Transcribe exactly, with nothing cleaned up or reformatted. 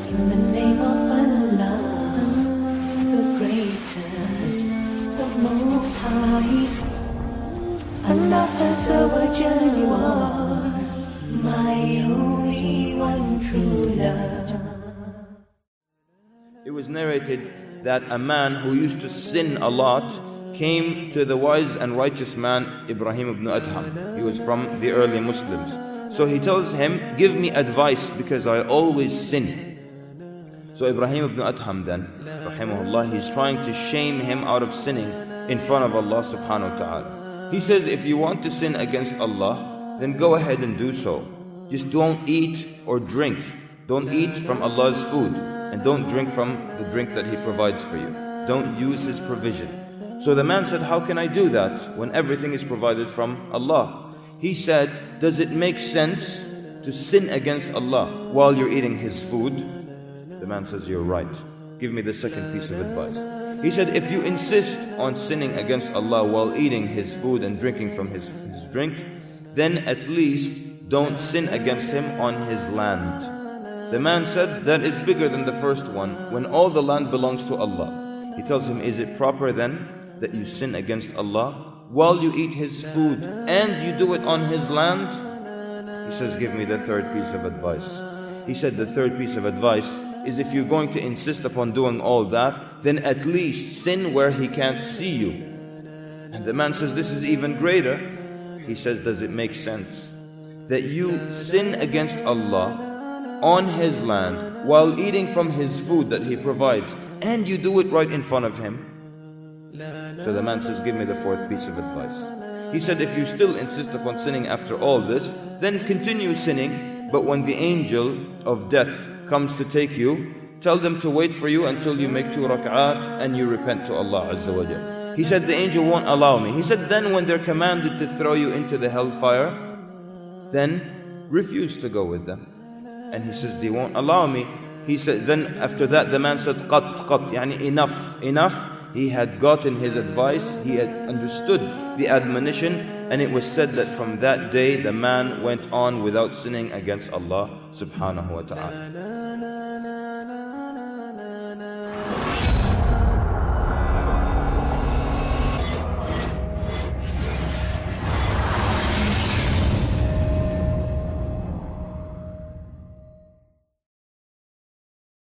In the name of Allah, the greatest, the most high. Allah Azza wa Jalla, you are my only one true love. It was narrated that a man who used to sin a lot came to the wise and righteous man Ibrahim ibn Adham. He was from the early Muslims. So he tells him, give me advice because I always sin. So Ibrahim ibn Adham then, rahimahullah, he's trying to shame him out of sinning in front of Allah subhanahu wa ta'ala. He says, if you want to sin against Allah, then go ahead and do so. Just don't eat or drink. Don't eat from Allah's food. And don't drink from the drink that He provides for you. Don't use His provision. So the man said, how can I do that when everything is provided from Allah? He said, does it make sense to sin against Allah while you're eating His food? The man says, you're right. Give me the second piece of advice. He said, if you insist on sinning against Allah while eating His food and drinking from His, his drink, then at least don't sin against Him on His land. The man said, that is bigger than the first one, when all the land belongs to Allah. He tells him, is it proper then that you sin against Allah while you eat His food and you do it on His land? He says, give me the third piece of advice. He said, the third piece of advice is if you're going to insist upon doing all that, then at least sin where He can't see you. And the man says, this is even greater. He says, does it make sense that you sin against Allah on His land while eating from His food that He provides and you do it right in front of Him? So the man says, give me the fourth piece of advice. He said, if you still insist upon sinning after all this, then continue sinning, but when the angel of death comes to take you, tell them to wait for you until you make two rak'at and you repent to Allah Azza wa Jalla. He said, the angel won't allow me. He said, then when they're commanded to throw you into the hellfire, then refuse to go with them. And he says, they won't allow me. He said, then after that the man said, qat, qat, yani enough, enough. He had gotten his advice, he had understood the admonition, and it was said that from that day the man went on without sinning against Allah subhanahu wa ta'ala.